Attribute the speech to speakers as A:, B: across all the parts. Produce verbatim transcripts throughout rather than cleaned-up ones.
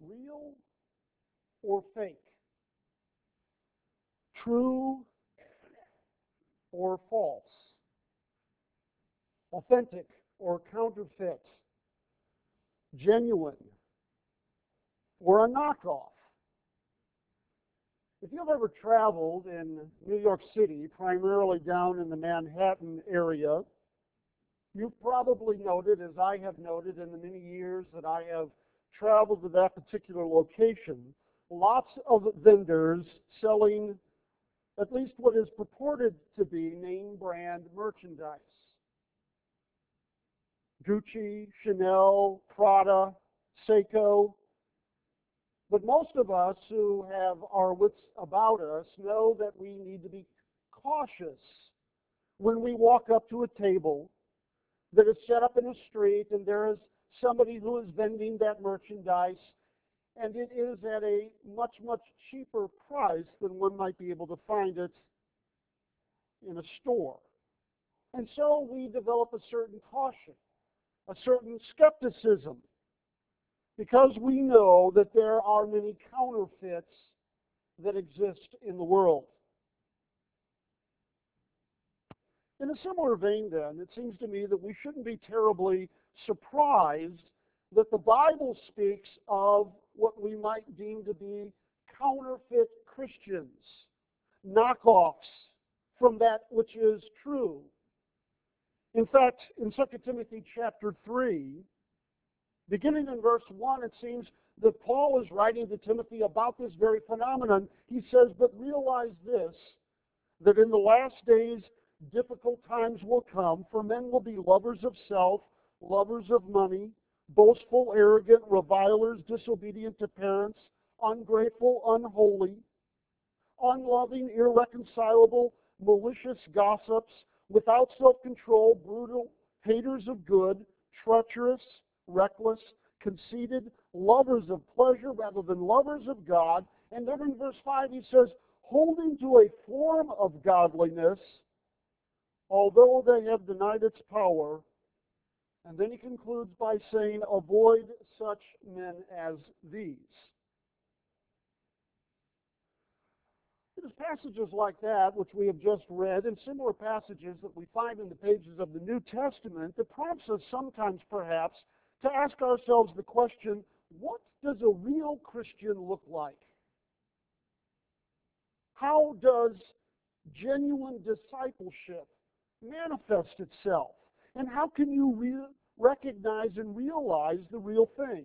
A: Real or fake? True or false? Authentic or counterfeit? Genuine or a knockoff? If you've ever traveled in New York City, primarily down in the Manhattan area, you've probably noted, as I have noted in the many years that I have traveled to that particular location, lots of vendors selling at least what is purported to be name brand merchandise. Gucci, Chanel, Prada, Seiko. But most of us who have our wits about us know that we need to be cautious when we walk up to a table that is set up in a street and there is somebody who is vending that merchandise, and it is at a much, much cheaper price than one might be able to find it in a store. And so we develop a certain caution, a certain skepticism, because we know that there are many counterfeits that exist in the world. In a similar vein, then, it seems to me that we shouldn't be terribly surprised that the Bible speaks of what we might deem to be counterfeit Christians, knockoffs from that which is true. In fact, in Second Timothy chapter three, beginning in verse one, it seems that Paul is writing to Timothy about this very phenomenon. He says, "But realize this, that in the last days difficult times will come, for men will be lovers of self, lovers of money, boastful, arrogant, revilers, disobedient to parents, ungrateful, unholy, unloving, irreconcilable, malicious gossips, without self-control, brutal, haters of good, treacherous, reckless, conceited, lovers of pleasure rather than lovers of God." And then in verse five he says, "Holding to a form of godliness, although they have denied its power." And then he concludes by saying, "Avoid such men as these." It is passages like that, which we have just read, and similar passages that we find in the pages of the New Testament, that prompts us sometimes, perhaps, to ask ourselves the question, what does a real Christian look like? How does genuine discipleship manifest itself? And how can you re- recognize and realize the real thing?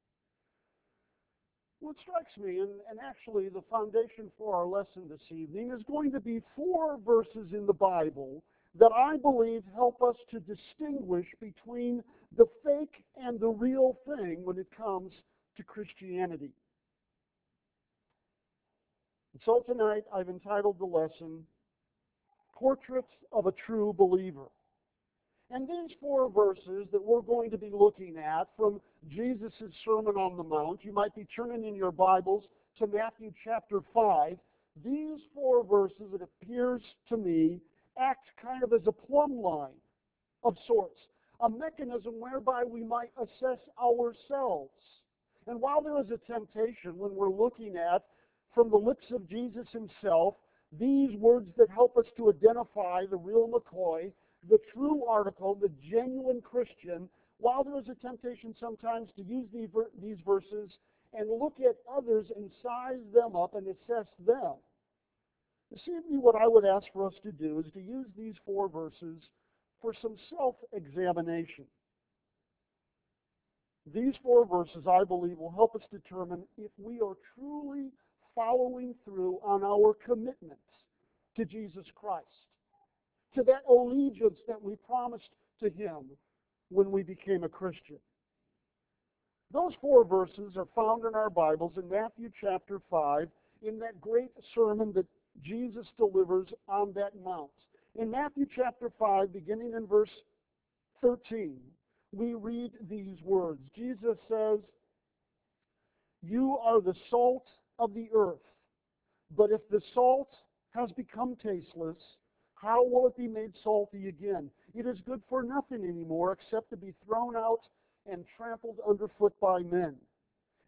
A: Well, it strikes me, and, and actually the foundation for our lesson this evening is going to be four verses in the Bible that I believe help us to distinguish between the fake and the real thing when it comes to Christianity. And so tonight I've entitled the lesson, Portraits of a True Believer. And these four verses that we're going to be looking at from Jesus' Sermon on the Mount, you might be turning in your Bibles to Matthew chapter five. These four verses, it appears to me, act kind of as a plumb line of sorts, a mechanism whereby we might assess ourselves. And while there is a temptation when we're looking at, from the lips of Jesus himself, these words that help us to identify the real McCoy, the true article, the genuine Christian, while there is a temptation sometimes to use these verses and look at others and size them up and assess them, this evening what I would ask for us to do is to use these four verses for some self-examination. These four verses, I believe, will help us determine if we are truly following through on our commitment to Jesus Christ, to that allegiance that we promised to him when we became a Christian. Those four verses are found in our Bibles in Matthew chapter five, in that great sermon that Jesus delivers on that mount. In Matthew chapter five, beginning in verse thirteen, we read these words. Jesus says, "You are the salt of the earth, but if the salt has become tasteless, how will it be made salty again? It is good for nothing anymore except to be thrown out and trampled underfoot by men.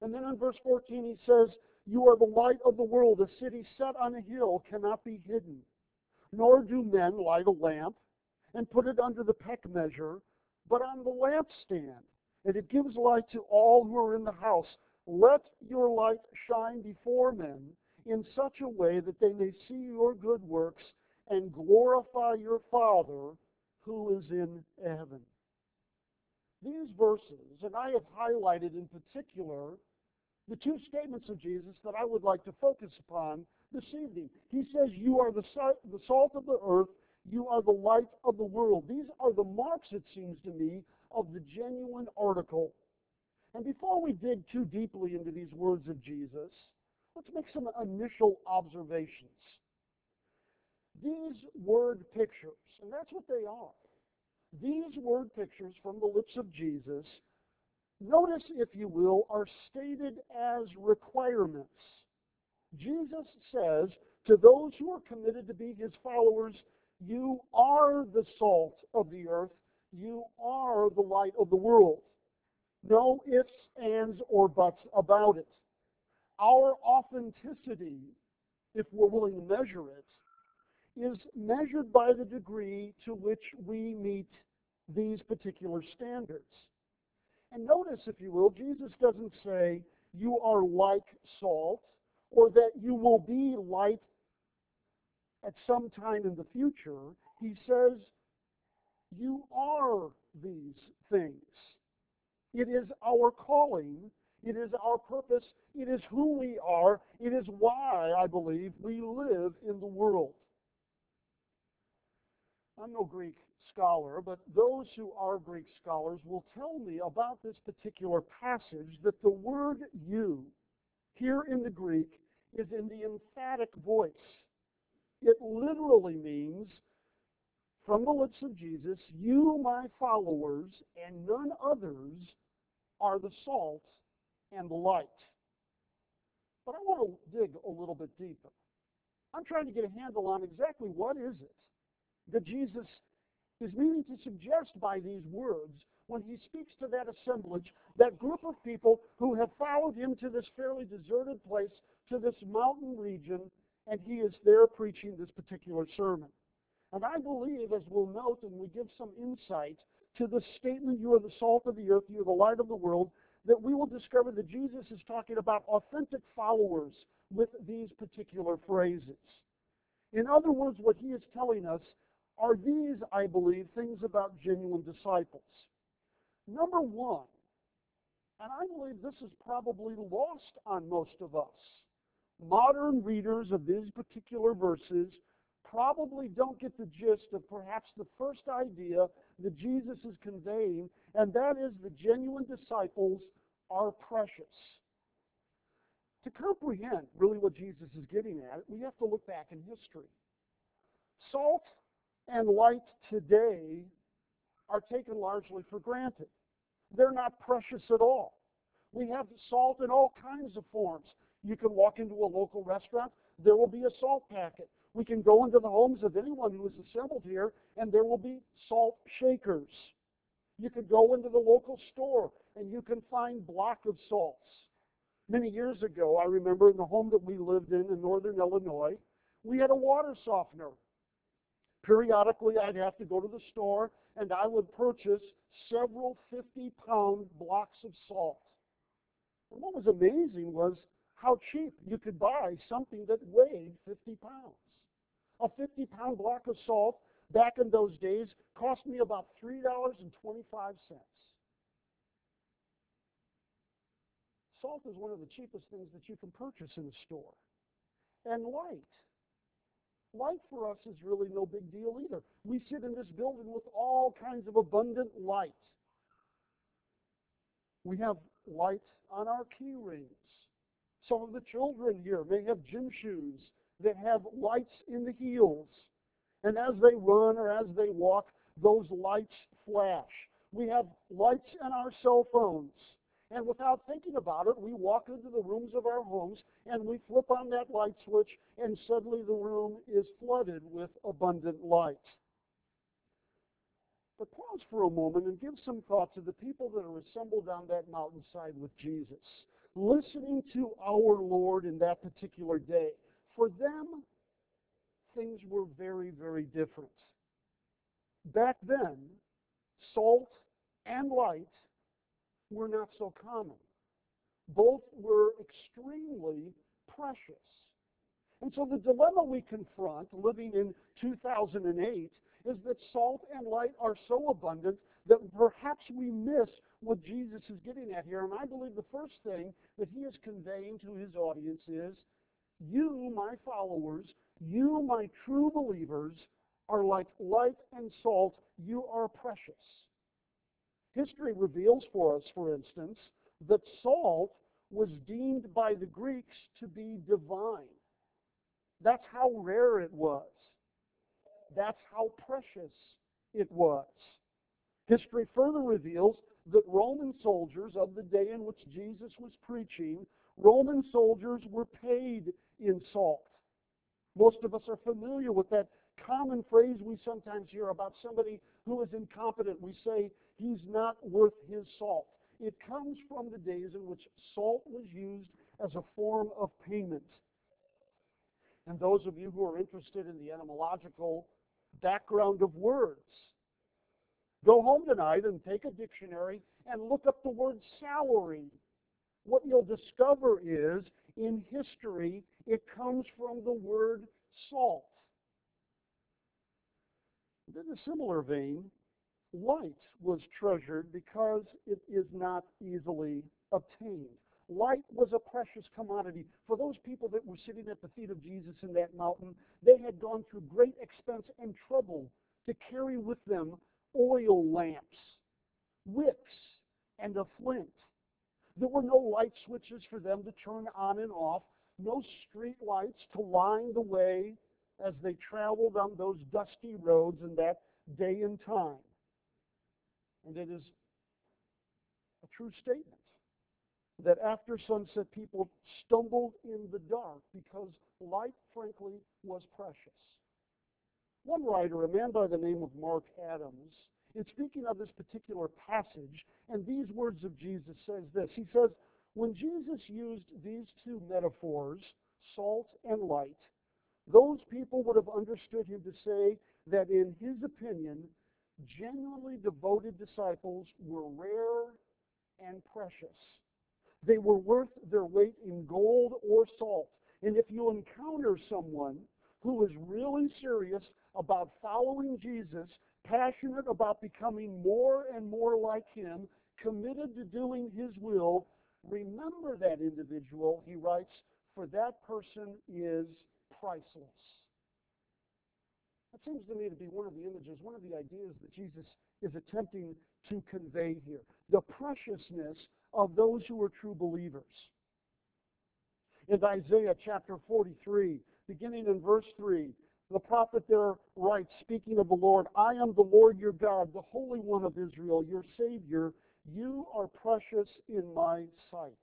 A: And then in verse fourteen he says, you are the light of the world. A city set on a hill cannot be hidden. Nor do men light a lamp and put it under the peck measure, but on the lampstand, and it gives light to all who are in the house. Let your light shine before men in such a way that they may see your good works and glorify your Father who is in heaven. These verses, and I have highlighted in particular the two statements of Jesus that I would like to focus upon this evening. He says, you are the salt of the earth, you are the light of the world. These are the marks, it seems to me, of the genuine article. And before we dig too deeply into these words of Jesus, let's make some initial observations. These word pictures, and that's what they are, these word pictures from the lips of Jesus, notice, if you will, are stated as requirements. Jesus says to those who are committed to be his followers, you are the salt of the earth, you are the light of the world. No ifs, ands, or buts about it. Our authenticity, if we're willing to measure it, is measured by the degree to which we meet these particular standards. And notice, if you will, Jesus doesn't say you are like salt or that you will be light at some time in the future. He says you are these things. It is our calling. It is our purpose. It is who we are. It is why, I believe, we live in the world. I'm no Greek scholar, but those who are Greek scholars will tell me about this particular passage that the word you here in the Greek is in the emphatic voice. It literally means, from the lips of Jesus, you, my followers, and none others, are the salt and the light. But I want to dig a little bit deeper. I'm trying to get a handle on exactly what is it that Jesus is meaning to suggest by these words when he speaks to that assemblage, that group of people who have followed him to this fairly deserted place, to this mountain region, and he is there preaching this particular sermon. And I believe, as we'll note, and we give some insight to the statement, you are the salt of the earth, you are the light of the world, that we will discover that Jesus is talking about authentic followers with these particular phrases. In other words, what he is telling us are these, I believe, things about genuine disciples. Number one, and I believe this is probably lost on most of us, modern readers of these particular verses probably don't get the gist of perhaps the first idea that Jesus is conveying, and that is the genuine disciples are precious. To comprehend really what Jesus is getting at, we have to look back in history. Salt and light today are taken largely for granted. They're not precious at all. We have salt in all kinds of forms. You can walk into a local restaurant, there will be a salt packet. We can go into the homes of anyone who is assembled here, and there will be salt shakers. You could go into the local store, and you can find block of salts. Many years ago, I remember in the home that we lived in in northern Illinois, we had a water softener. Periodically, I'd have to go to the store, and I would purchase several fifty-pound blocks of salt. And what was amazing was how cheap you could buy something that weighed fifty pounds. A fifty-pound block of salt back in those days cost me about three dollars and twenty-five cents. Salt is one of the cheapest things that you can purchase in a store. And light. Light for us is really no big deal either. We sit in this building with all kinds of abundant light. We have light on our key rings. Some of the children here may have gym shoes that have lights in the heels. And as they run or as they walk, those lights flash. We have lights in our cell phones. And without thinking about it, we walk into the rooms of our homes and we flip on that light switch, and suddenly the room is flooded with abundant light. But pause for a moment and give some thought to the people that are assembled on that mountainside with Jesus. listening to our Lord in that particular day. For them, things were very, very different. Back then, salt and light were not so common. Both were extremely precious. And so the dilemma we confront living in two thousand eight is that salt and light are so abundant that perhaps we miss what Jesus is getting at here. And I believe the first thing that he is conveying to his audience is, you, my followers, you, my true believers, are like light and salt. You are precious. History reveals for us, for instance, that salt was deemed by the Greeks to be divine. That's how rare it was. That's how precious it was. History further reveals that Roman soldiers of the day in which Jesus was preaching, Roman soldiers were paid in salt. Most of us are familiar with that common phrase we sometimes hear about somebody who is incompetent. We say, he's not worth his salt. It comes from the days in which salt was used as a form of payment. And those of you who are interested in the etymological background of words, go home tonight and take a dictionary and look up the word salary. What you'll discover is, in history, it comes from the word salt. In a similar vein, light was treasured because it is not easily obtained. Light was a precious commodity. For those people that were sitting at the feet of Jesus in that mountain, they had gone through great expense and trouble to carry with them oil lamps, wicks, and a flint. There were no light switches for them to turn on and off, no street lights to line the way as they traveled on those dusty roads in that day and time. And it is a true statement that after sunset, people stumbled in the dark because light, frankly, was precious. One writer, a man by the name of Mark Adams, in speaking of this particular passage and these words of Jesus, says this. He says, when Jesus used these two metaphors, salt and light, those people would have understood him to say that in his opinion, genuinely devoted disciples were rare and precious. They were worth their weight in gold or salt. And if you encounter someone who is really serious about following Jesus, passionate about becoming more and more like him, committed to doing his will, remember that individual, he writes, for that person is priceless. That seems to me to be one of the images, one of the ideas that Jesus is attempting to convey here. The preciousness of those who are true believers. In Isaiah chapter forty-three, beginning in verse three, the prophet there writes, speaking of the Lord, I am the Lord your God, the Holy One of Israel, your Savior. You are precious in my sight.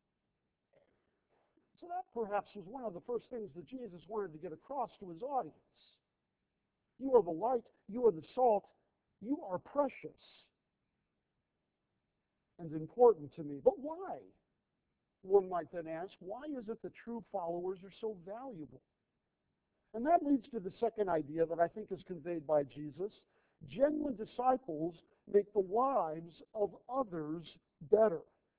A: So that perhaps was one of the first things that Jesus wanted to get across to his audience. You are the light, you are the salt, you are precious and important to me. But why? One might then ask, why is it that true followers are so valuable? And that leads to the second idea that I think is conveyed by Jesus. Genuine disciples make the lives of others better.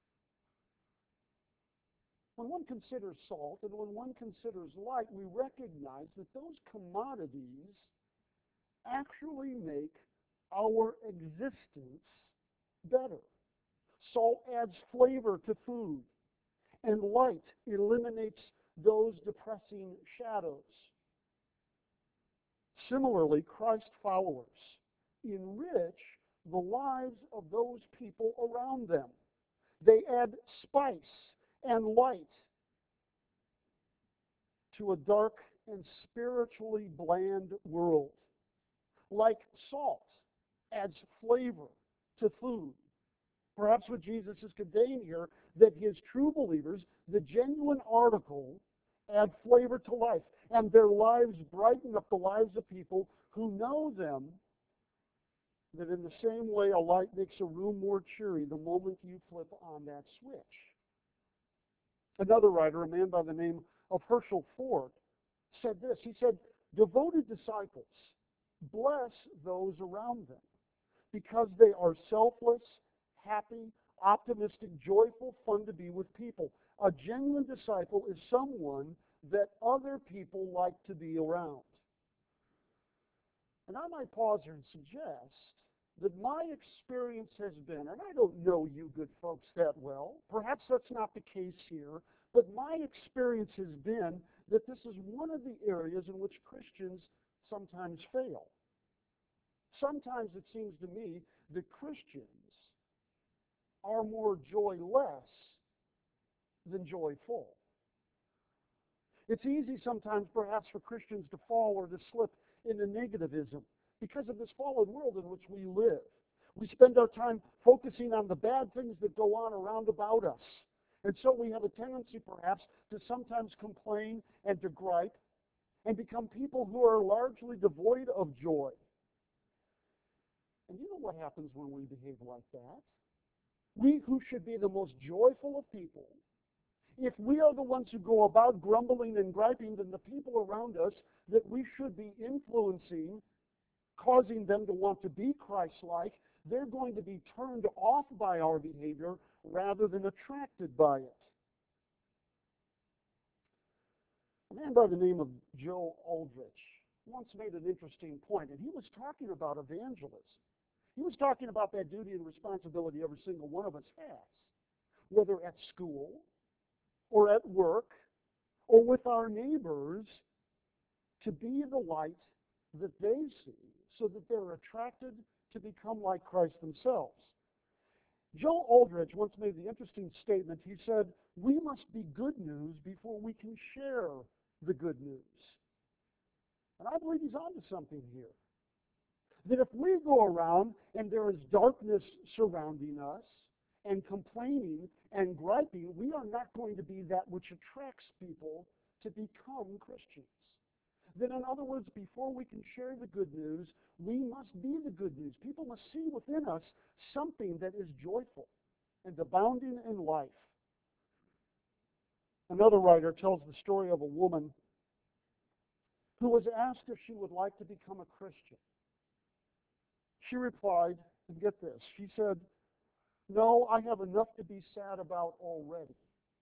A: When one considers salt and when one considers light, we recognize that those commodities actually make our existence better. Salt adds flavor to food, and light eliminates those depressing shadows. Similarly, Christ followers enrich the lives of those people around them. They add spice and light to a dark and spiritually bland world. Like salt adds flavor to food. Perhaps what Jesus is conveying here, that his true believers, the genuine article, add flavor to life, and their lives brighten up the lives of people who know them, that in the same way a light makes a room more cheery the moment you flip on that switch. Another writer, a man by the name of Herschel Ford, said this. He said, devoted disciples bless those around them because they are selfless, happy, optimistic, joyful, fun to be with people. A genuine disciple is someone that other people like to be around. And I might pause here and suggest that my experience has been, and I don't know you good folks that well, perhaps that's not the case here, but my experience has been that this is one of the areas in which Christians sometimes fail. Sometimes it seems to me that Christians are more joyless than joyful. It's easy sometimes, perhaps, for Christians to fall or to slip into negativism because of this fallen world in which we live. We spend our time focusing on the bad things that go on around about us. And so we have a tendency, perhaps, to sometimes complain and to gripe and become people who are largely devoid of joy. And you know what happens when we behave like that? We who should be the most joyful of people, if we are the ones who go about grumbling and griping, then the people around us that we should be influencing, causing them to want to be Christ-like, they're going to be turned off by our behavior rather than attracted by it. A man by the name of Joe Aldrich once made an interesting point, and he was talking about evangelism. He was talking about that duty and responsibility every single one of us has, whether at school or at work or with our neighbors, to be the light that they see so that they're attracted to become like Christ themselves. Joel Aldrich once made the interesting statement. He said, we must be good news before we can share the good news. And I believe he's onto something here. That if we go around and there is darkness surrounding us and complaining and griping, we are not going to be that which attracts people to become Christians. Then, in other words, before we can share the good news, we must be the good news. People must see within us something that is joyful and abounding in life. Another writer tells the story of a woman who was asked if she would like to become a Christian. She replied, and get this, she said, no, I have enough to be sad about already.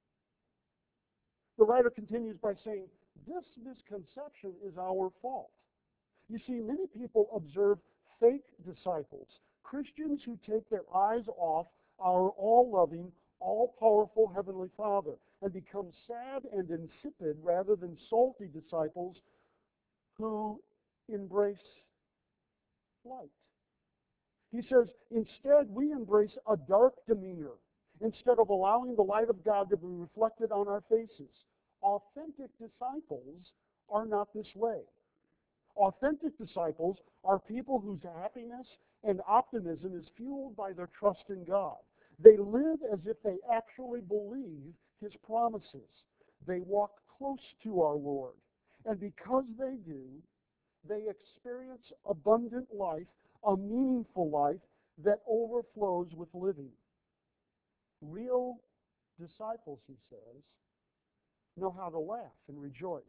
A: The writer continues by saying, this misconception is our fault. You see, many people observe fake disciples, Christians who take their eyes off our all-loving, all-powerful Heavenly Father and become sad and insipid rather than salty disciples who embrace light. He says, instead, we embrace a dark demeanor instead of allowing the light of God to be reflected on our faces. Authentic disciples are not this way. Authentic disciples are people whose happiness and optimism is fueled by their trust in God. They live as if they actually believe His promises. They walk close to our Lord. And because they do, they experience abundant life, a meaningful life that overflows with living. Real disciples, he says, know how to laugh and rejoice.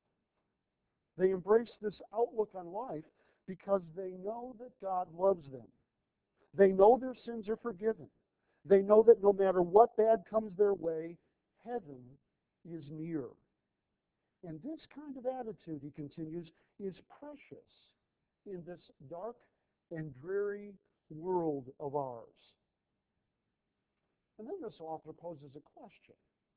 A: They embrace this outlook on life because they know that God loves them. They know their sins are forgiven. They know that no matter what bad comes their way, heaven is near. And this kind of attitude, he continues, is precious in this dark and dreary world of ours. And then this author poses a question.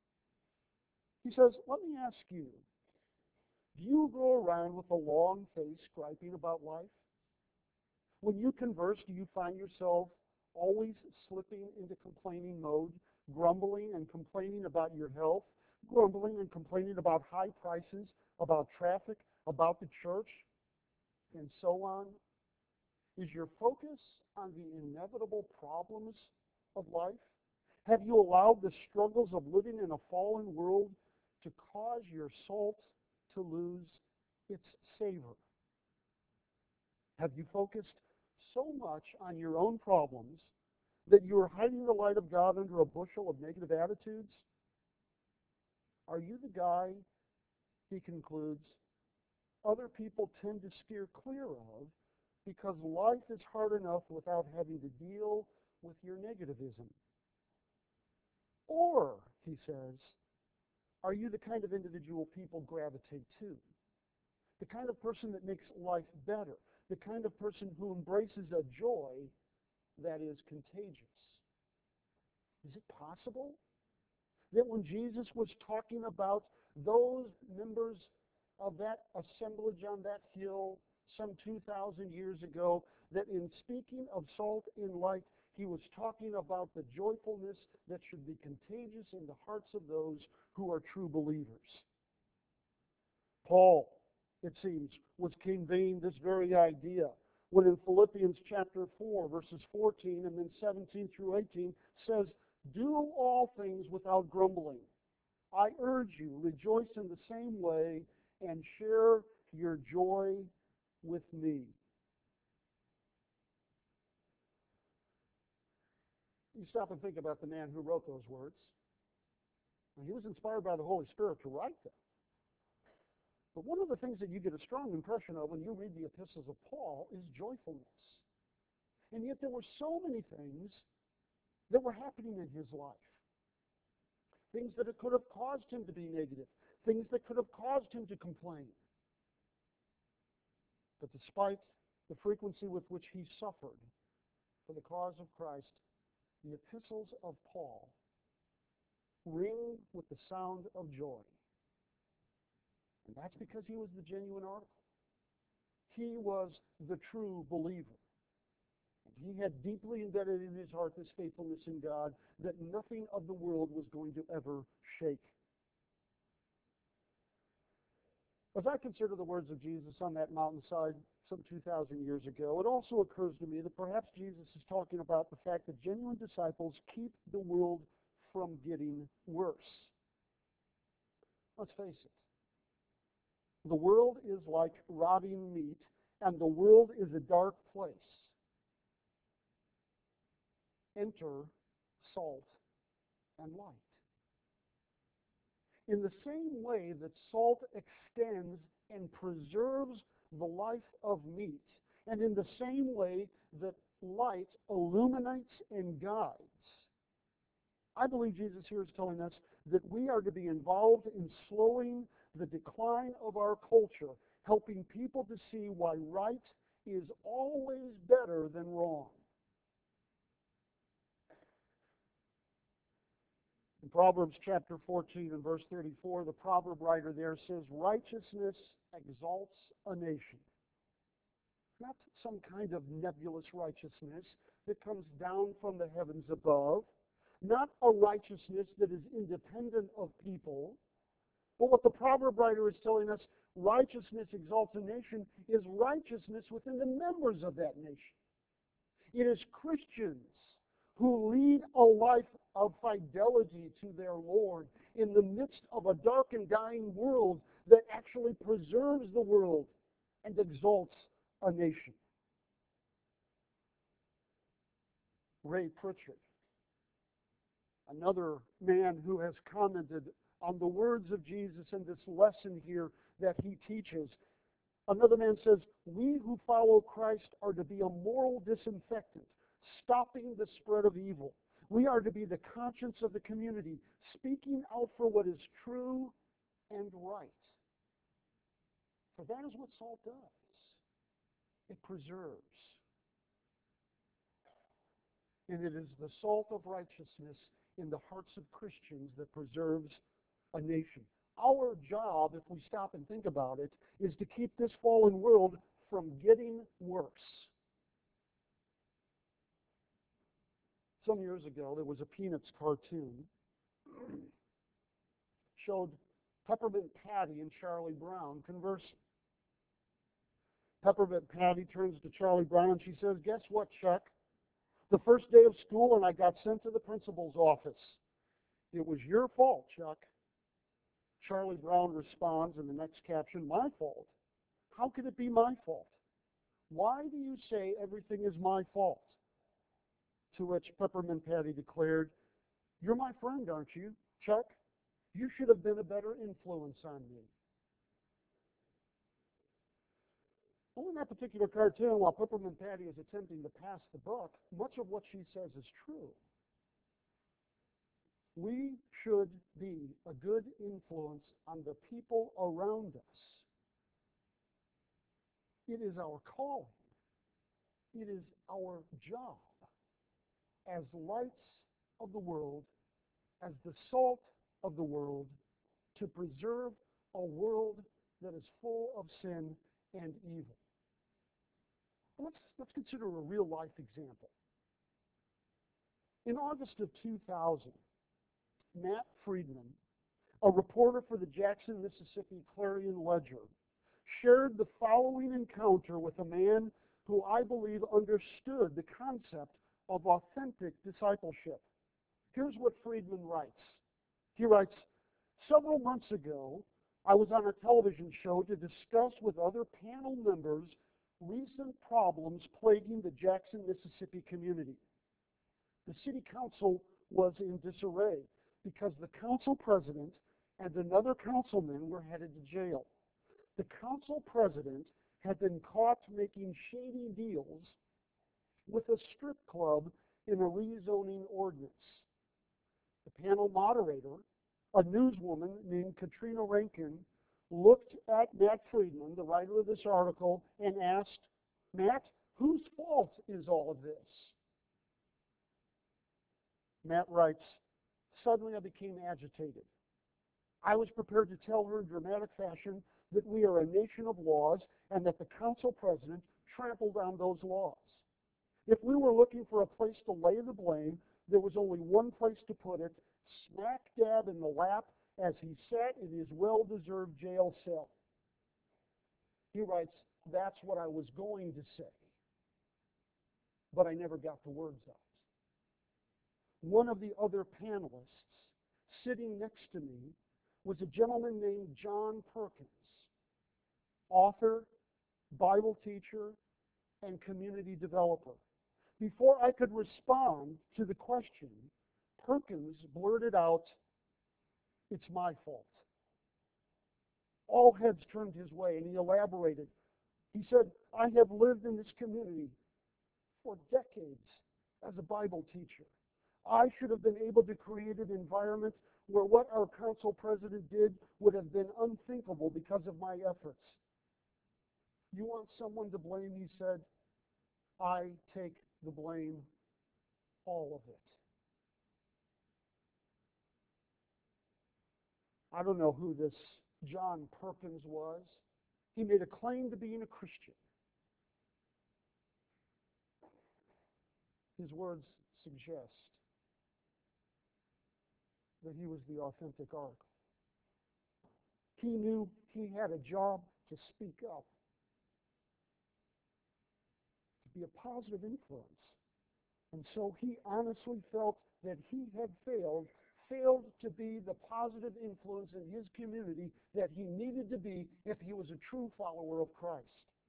A: He says, let me ask you, do you go around with a long face griping about life? When you converse, do you find yourself always slipping into complaining mode, grumbling and complaining about your health, grumbling and complaining about high prices, about traffic, about the church, and so on? Is your focus on the inevitable problems of life? Have you allowed the struggles of living in a fallen world to cause your salt to lose its savor? Have you focused so much on your own problems that you are hiding the light of God under a bushel of negative attitudes? Are you the guy, he concludes, other people tend to steer clear of because life is hard enough without having to deal with your negativism? Or, he says, are you the kind of individual people gravitate to? The kind of person that makes life better? The kind of person who embraces a joy that is contagious? Is it possible that when Jesus was talking about those members of that assemblage on that hill some two thousand years ago, that in speaking of salt and light, he was talking about the joyfulness that should be contagious in the hearts of those who are true believers? Paul, it seems, was conveying this very idea when in Philippians chapter four, verses fourteen and then seventeen through eighteen says, do all things without grumbling. I urge you, rejoice in the same way and share your joy with me. You stop and think about the man who wrote those words. And he was inspired by the Holy Spirit to write them. But one of the things that you get a strong impression of when you read the epistles of Paul is joyfulness. And yet there were so many things that were happening in his life. Things that could have caused him to be negative. Things that could have caused him to complain. But despite the frequency with which he suffered for the cause of Christ, the epistles of Paul ring with the sound of joy. And that's because he was the genuine article. He was the true believer. And he had deeply embedded in his heart this faithfulness in God that nothing of the world was going to ever shake. As I consider the words of Jesus on that mountainside some two thousand years ago, it also occurs to me that perhaps Jesus is talking about the fact that genuine disciples keep the world from getting worse. Let's face it. The world is like rotting meat, and the world is a dark place. Enter salt and light. In the same way that salt extends and preserves the life of meat, and in the same way that light illuminates and guides, I believe Jesus here is telling us that we are to be involved in slowing the decline of our culture, helping people to see why right is always better than wrong. In Proverbs chapter fourteen and verse thirty-four, the proverb writer there says, righteousness exalts a nation. Not some kind of nebulous righteousness that comes down from the heavens above, not a righteousness that is independent of people, but what the proverb writer is telling us, righteousness exalts a nation, is righteousness within the members of that nation. It is Christians who lead a life of fidelity to their Lord in the midst of a dark and dying world that actually preserves the world and exalts a nation. Ray Pritchard, another man who has commented on the words of Jesus and this lesson here that he teaches. Another man says, we who follow Christ are to be a moral disinfectant, stopping the spread of evil. We are to be the conscience of the community, speaking out for what is true and right. For that is what salt does. It preserves. And it is the salt of righteousness in the hearts of Christians that preserves a nation. Our job, if we stop and think about it, is to keep this fallen world from getting worse. Some years ago, there was a Peanuts cartoon showed Peppermint Patty and Charlie Brown conversing. Peppermint Patty turns to Charlie Brown and she says, guess what, Chuck? The first day of school and I got sent to the principal's office. It was your fault, Chuck. Charlie Brown responds in the next caption, my fault? How could it be my fault? Why do you say everything is my fault? To which Peppermint Patty declared, you're my friend, aren't you, Chuck? You should have been a better influence on me. Well, in that particular cartoon, while Peppermint Patty is attempting to pass the buck, much of what she says is true. We should be a good influence on the people around us. It is our calling. It is our job as lights of the world, as the salt of the world, to preserve a world that is full of sin and evil. Let's, let's consider a real-life example. In August of two thousand, Matt Friedman, a reporter for the Jackson, Mississippi Clarion Ledger, shared the following encounter with a man who I believe understood the concept of authentic discipleship. Here's what Friedman writes. He writes, several months ago, I was on a television show to discuss with other panel members recent problems plaguing the Jackson, Mississippi community. The city council was in disarray because the council president and another councilman were headed to jail. The council president had been caught making shady deals with a strip club in a rezoning ordinance. The panel moderator, a newswoman named Katrina Rankin, looked at Matt Friedman, the writer of this article, and asked, Matt, whose fault is all of this? Matt writes, suddenly I became agitated. I was prepared to tell her in dramatic fashion that we are a nation of laws and that the council president trampled on those laws. If we were looking for a place to lay the blame, there was only one place to put it, smack dab in the lap as he sat in his well-deserved jail cell. He writes, that's what I was going to say, but I never got the words out. One of the other panelists sitting next to me was a gentleman named John Perkins, author, Bible teacher, and community developer. Before I could respond to the question, Perkins blurted out, it's my fault. All heads turned his way, and he elaborated. He said, I have lived in this community for decades as a Bible teacher. I should have been able to create an environment where what our council president did would have been unthinkable because of my efforts. You want someone to blame, he said. I take the blame, all of it. I don't know who this John Perkins was. He made a claim to being a Christian. His words suggest that he was the authentic article. He knew he had a job to speak up, to be a positive influence. And so he honestly felt that he had failed, failed to be the positive influence in his community that he needed to be if he was a true follower of Christ.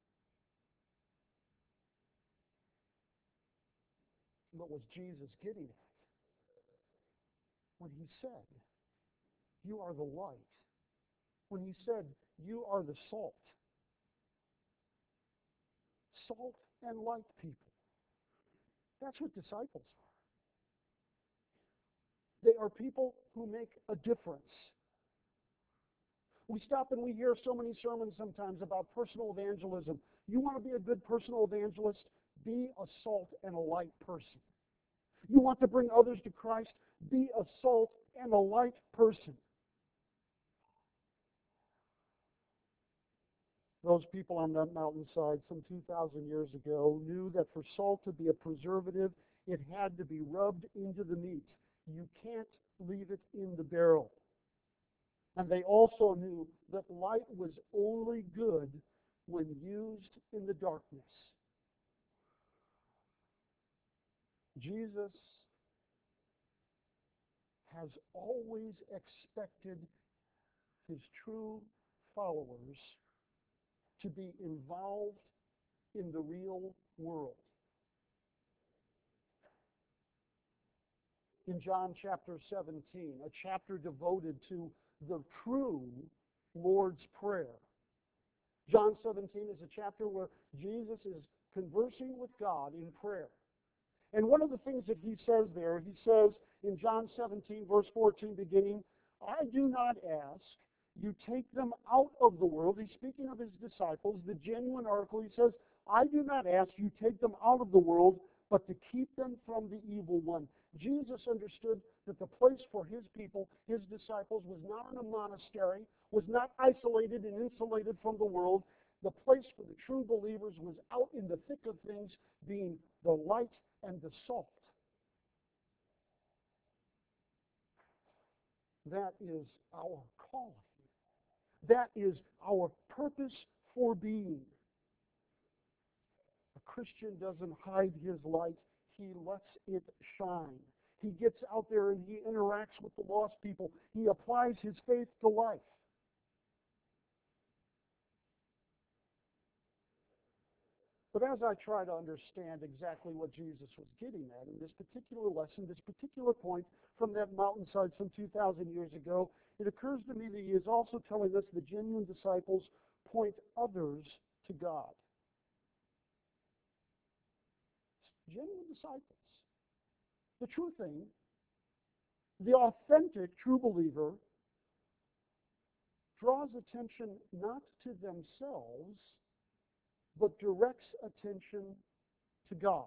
A: What was Jesus getting at when he said, you are the light? When he said, you are the salt. Salt and light people. That's what disciples are. They are people who make a difference. We stop and we hear so many sermons sometimes about personal evangelism. You want to be a good personal evangelist? Be a salt and a light person. You want to bring others to Christ? Be a salt and a light person. Those people on that mountainside some two thousand years ago knew that for salt to be a preservative, it had to be rubbed into the meat. You can't leave it in the barrel. And they also knew that light was only good when used in the darkness. Jesus has always expected his true followers to be involved in the real world. in John chapter seventeen, a chapter devoted to the true Lord's Prayer. John seventeen is a chapter where Jesus is conversing with God in prayer. And one of the things that he says there, he says in John seventeen, verse fourteen, beginning, I do not ask you take them out of the world. He's speaking of his disciples, the genuine article. He says, I do not ask you take them out of the world, but to keep them from the evil one. Jesus understood that the place for his people, his disciples, was not in a monastery, was not isolated and insulated from the world. The place for the true believers was out in the thick of things, being the light and the salt. That is our calling. That is our purpose for being. A Christian doesn't hide his light. He lets it shine. He gets out there and he interacts with the lost people. He applies his faith to life. But as I try to understand exactly what Jesus was getting at in this particular lesson, this particular point from that mountainside some two thousand years ago, it occurs to me that he is also telling us the genuine disciples point others to God. Genuine disciples. The true thing, the authentic true believer, draws attention not to themselves, but directs attention to God.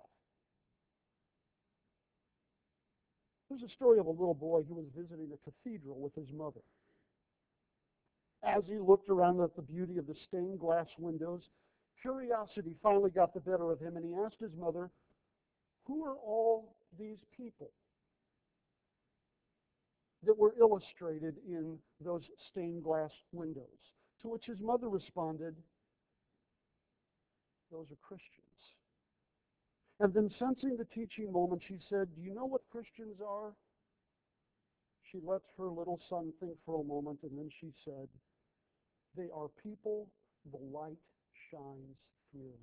A: There's a story of a little boy who was visiting a cathedral with his mother. As he looked around at the beauty of the stained glass windows, curiosity finally got the better of him, and he asked his mother, who are all these people that were illustrated in those stained glass windows? To which his mother responded, those are Christians. And then, sensing the teaching moment, she said, do you know what Christians are? She let her little son think for a moment, and then she said, they are people the light shines through.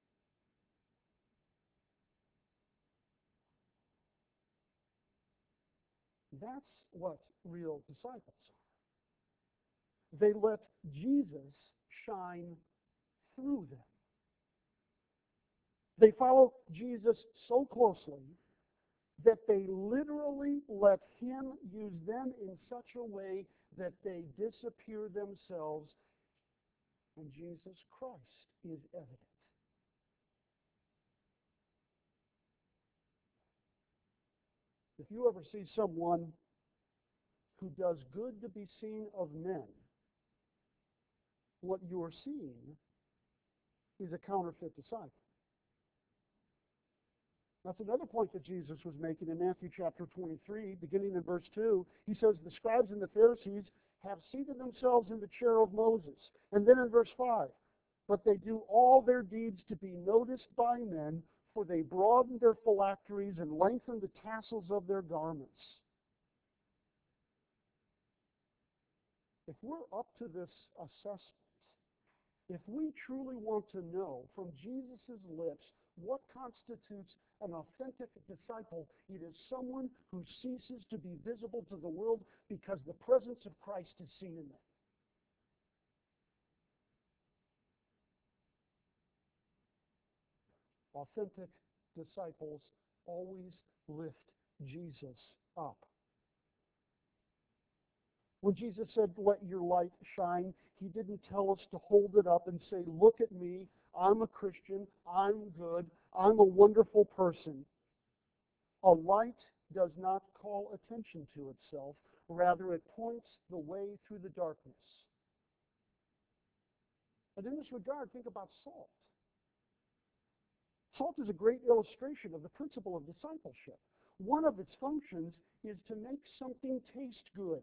A: That's what real disciples are. They let Jesus shine through them. They follow Jesus so closely that they literally let him use them in such a way that they disappear themselves, and Jesus Christ is evident. If you ever see someone who does good to be seen of men, what you are seeing is a counterfeit disciple. That's another point that Jesus was making in Matthew chapter twenty-three, beginning in verse two. He says, the scribes and the Pharisees have seated themselves in the chair of Moses. And then in verse five, but they do all their deeds to be noticed by men, for they broaden their phylacteries and lengthen the tassels of their garments. If we're up to this assessment, if we truly want to know from Jesus' lips what constitutes an authentic disciple, it is someone who ceases to be visible to the world because the presence of Christ is seen in them. Authentic disciples always lift Jesus up. When Jesus said, let your light shine, he didn't tell us to hold it up and say, look at me, I'm a Christian, I'm good, I'm a wonderful person. A light does not call attention to itself. Rather, it points the way through the darkness. And in this regard, think about salt. Salt is a great illustration of the principle of discipleship. One of its functions is to make something taste good.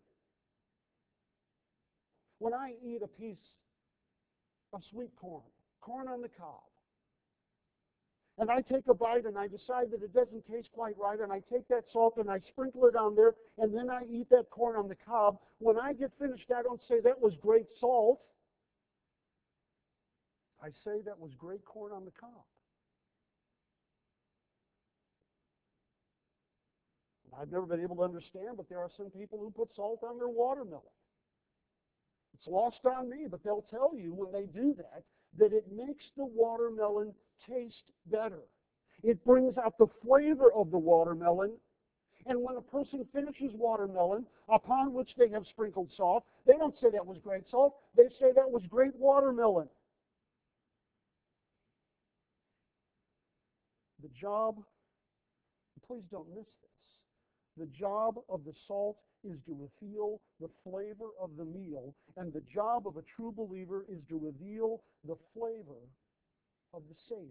A: When I eat a piece of sweet corn, corn on the cob, and I take a bite and I decide that it doesn't taste quite right, and I take that salt and I sprinkle it on there, and then I eat that corn on the cob, when I get finished, I don't say that was great salt. I say that was great corn on the cob. I've never been able to understand, but there are some people who put salt on their watermelon. It's lost on me, but they'll tell you when they do that, that it makes the watermelon taste better. It brings out the flavor of the watermelon. And when a person finishes watermelon, upon which they have sprinkled salt, they don't say that was great salt. They say that was great watermelon. The job, please don't miss this, the job of the salt is to reveal the flavor of the meal, and the job of a true believer is to reveal the flavor of the Savior.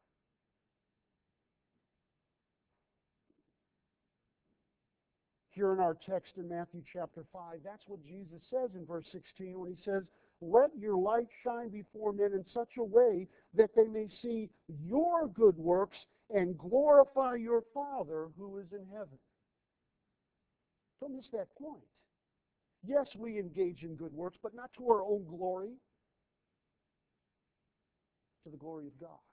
A: Here in our text in Matthew chapter five, that's what Jesus says in verse sixteen when he says, "Let your light shine before men in such a way that they may see your good works and glorify your Father who is in heaven." Don't miss that point. Yes, we engage in good works, but not to our own glory, to the glory of God.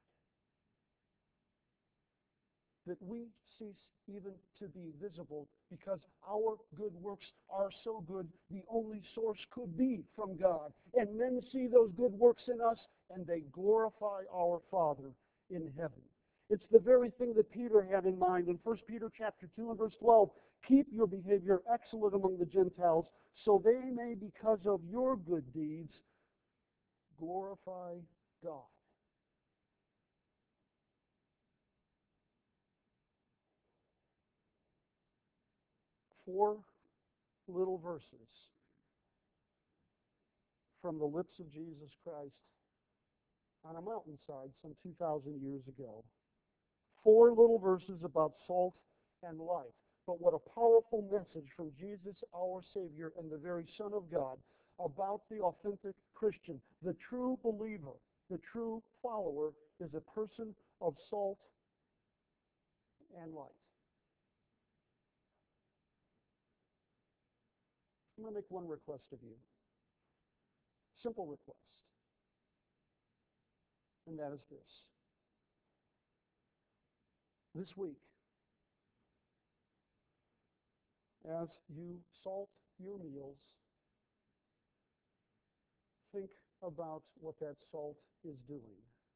A: That we cease even to be visible because our good works are so good, the only source could be from God. And men see those good works in us, and they glorify our Father in heaven. It's the very thing that Peter had in mind in First Peter chapter two and verse twelve. Keep your behavior excellent among the Gentiles, so they may, because of your good deeds, glorify God. Four little verses from the lips of Jesus Christ on a mountainside some two thousand years ago. Four little verses about salt and light. But what a powerful message from Jesus, our Savior, and the very Son of God about the authentic Christian. The true believer, the true follower, is a person of salt and light. I'm going to make one request of you. Simple request. And that is this. This week, as you salt your meals, think about what that salt is doing.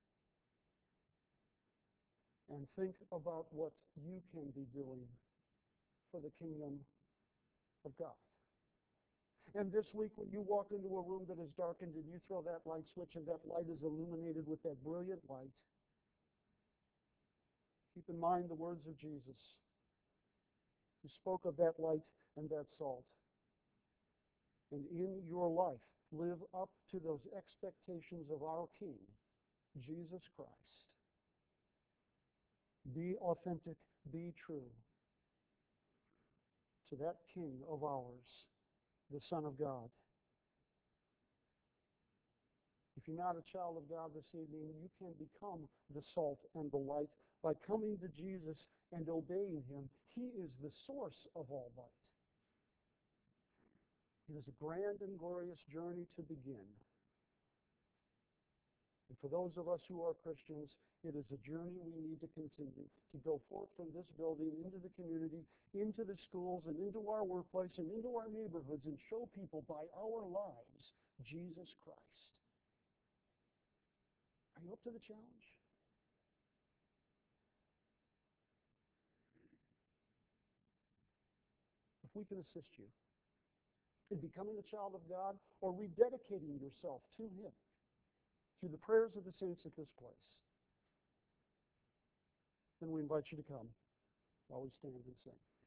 A: And think about what you can be doing for the kingdom of God. And this week, when you walk into a room that is darkened and you throw that light switch and that light is illuminated with that brilliant light, keep in mind the words of Jesus, who spoke of that light and that salt. And in your life, live up to those expectations of our King, Jesus Christ. Be authentic, be true to that King of ours, the Son of God. If you're not a child of God this evening, you can become the salt and the light by coming to Jesus and obeying him. He is the source of all light. It is a grand and glorious journey to begin. And for those of us who are Christians, it is a journey we need to continue, to go forth from this building into the community, into the schools, and into our workplace, and into our neighborhoods, and show people by our lives Jesus Christ. Are you up to the challenge? If we can assist you in becoming a child of God or rededicating yourself to him through the prayers of the saints at this place, then we invite you to come while we stand and sing.